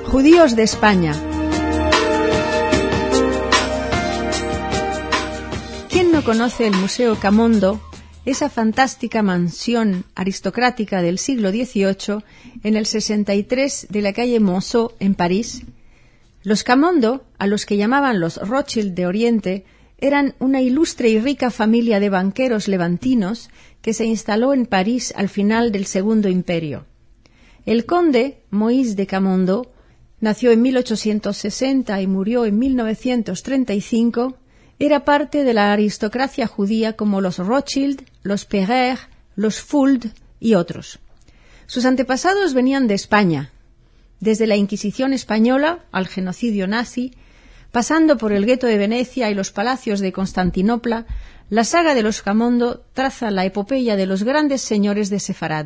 Judíos de España. ¿Quién no conoce el Museo Camondo, esa fantástica mansión aristocrática del siglo XVIII en el 63 de la calle Monceau, en París? Los Camondo, a los que llamaban los Rothschild de Oriente, eran una ilustre y rica familia de banqueros levantinos que se instaló en París al final del Segundo Imperio. El conde Moïse de Camondo nació en 1860 y murió en 1935. Era parte de la aristocracia judía como los Rothschild, los Pereire, los Fuld y otros. Sus antepasados venían de España, desde la Inquisición española al genocidio nazi, pasando por el gueto de Venecia y los palacios de Constantinopla. La saga de los Camondo traza la epopeya de los grandes señores de Sefarad.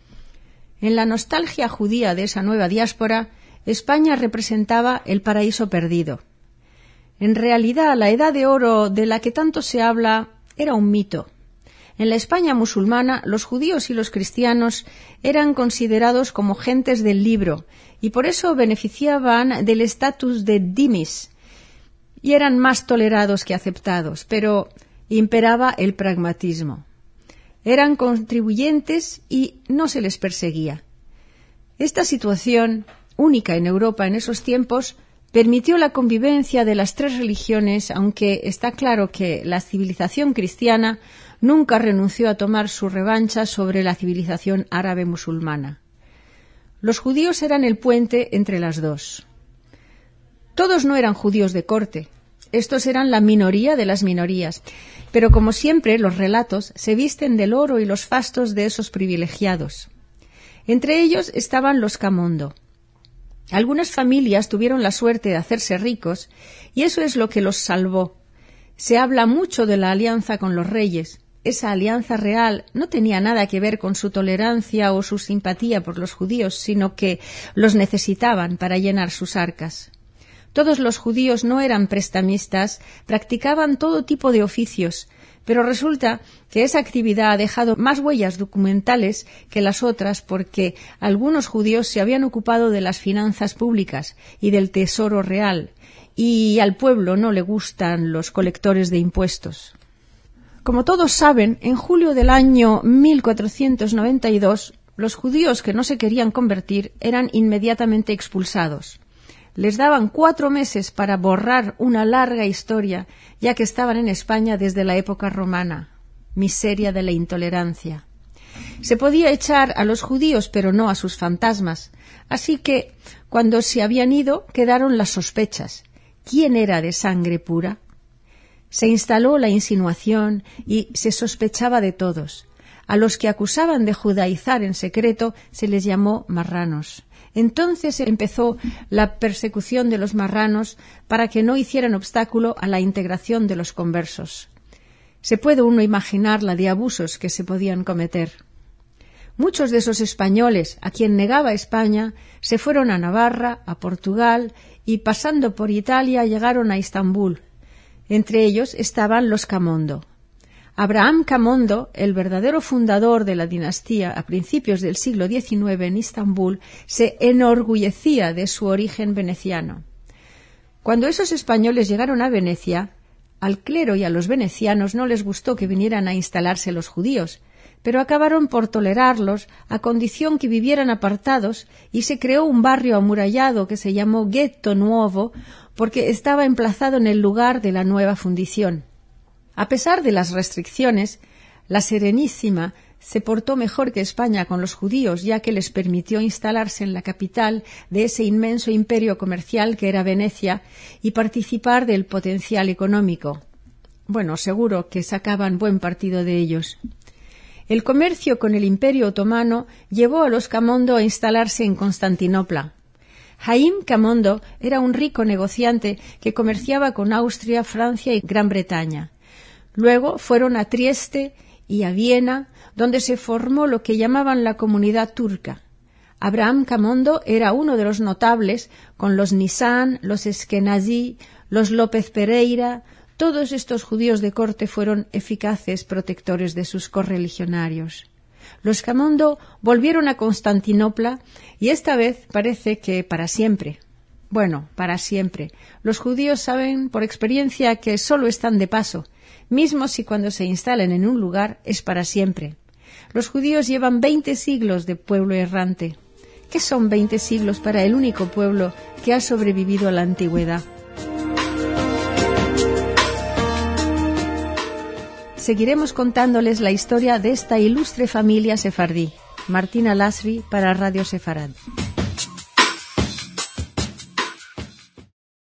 En la nostalgia judía de esa nueva diáspora, España representaba el paraíso perdido. En realidad, la edad de oro de la que tanto se habla era un mito. En la España musulmana, los judíos y los cristianos eran considerados como gentes del libro y por eso beneficiaban del estatus de dhimis y eran más tolerados que aceptados, pero imperaba el pragmatismo. Eran contribuyentes y no se les perseguía. Esta situación, única en Europa en esos tiempos, permitió la convivencia de las tres religiones, aunque está claro que la civilización cristiana nunca renunció a tomar su revancha sobre la civilización árabe musulmana. Los judíos eran el puente entre las dos. Todos no eran judíos de corte. Estos eran la minoría de las minorías, pero como siempre los relatos se visten del oro y los fastos de esos privilegiados. Entre ellos estaban los Camondo. Algunas familias tuvieron la suerte de hacerse ricos y eso es lo que los salvó. Se habla mucho de la alianza con los reyes. Esa alianza real no tenía nada que ver con su tolerancia o su simpatía por los judíos, sino que los necesitaban para llenar sus arcas. Todos los judíos no eran prestamistas, practicaban todo tipo de oficios, pero resulta que esa actividad ha dejado más huellas documentales que las otras porque algunos judíos se habían ocupado de las finanzas públicas y del tesoro real, y al pueblo no le gustan los colectores de impuestos. Como todos saben, en julio del año 1492, los judíos que no se querían convertir eran inmediatamente expulsados. Les daban 4 meses para borrar una larga historia, ya que estaban en España desde la época romana. Miseria de la intolerancia. Se podía echar a los judíos, pero no a sus fantasmas. Así que, cuando se habían ido, quedaron las sospechas. ¿Quién era de sangre pura? Se instaló la insinuación y se sospechaba de todos. A los que acusaban de judaizar en secreto se les llamó marranos. Entonces empezó la persecución de los marranos para que no hicieran obstáculo a la integración de los conversos. Se puede uno imaginar la de abusos que se podían cometer. Muchos de esos españoles a quien negaba España se fueron a Navarra, a Portugal y pasando por Italia llegaron a Istambul. Entre ellos estaban los Camondo. Abraham Camondo, el verdadero fundador de la dinastía a principios del siglo XIX en Istambul, se enorgullecía de su origen veneciano. Cuando esos españoles llegaron a Venecia, al clero y a los venecianos no les gustó que vinieran a instalarse los judíos, pero acabaron por tolerarlos a condición que vivieran apartados y se creó un barrio amurallado que se llamó Ghetto Nuovo porque estaba emplazado en el lugar de la nueva fundición. A pesar de las restricciones, la Serenísima se portó mejor que España con los judíos, ya que les permitió instalarse en la capital de ese inmenso imperio comercial que era Venecia y participar del potencial económico. Bueno, seguro que sacaban buen partido de ellos. El comercio con el Imperio Otomano llevó a los Camondo a instalarse en Constantinopla. Haim Camondo era un rico negociante que comerciaba con Austria, Francia y Gran Bretaña. Luego fueron a Trieste y a Viena, donde se formó lo que llamaban la comunidad turca. Abraham Camondo era uno de los notables, con los Nisan, los Eskenazi, los López Pereira. Todos estos judíos de corte fueron eficaces protectores de sus correligionarios. Los Camondo volvieron a Constantinopla y esta vez parece que para siempre. Bueno, para siempre. Los judíos saben por experiencia que solo están de paso, mismo si cuando se instalen en un lugar es para siempre. Los judíos llevan 20 siglos de pueblo errante. ¿Qué son 20 siglos para el único pueblo que ha sobrevivido a la antigüedad? Seguiremos contándoles la historia de esta ilustre familia sefardí. Martina Lasri para Radio Sefarad.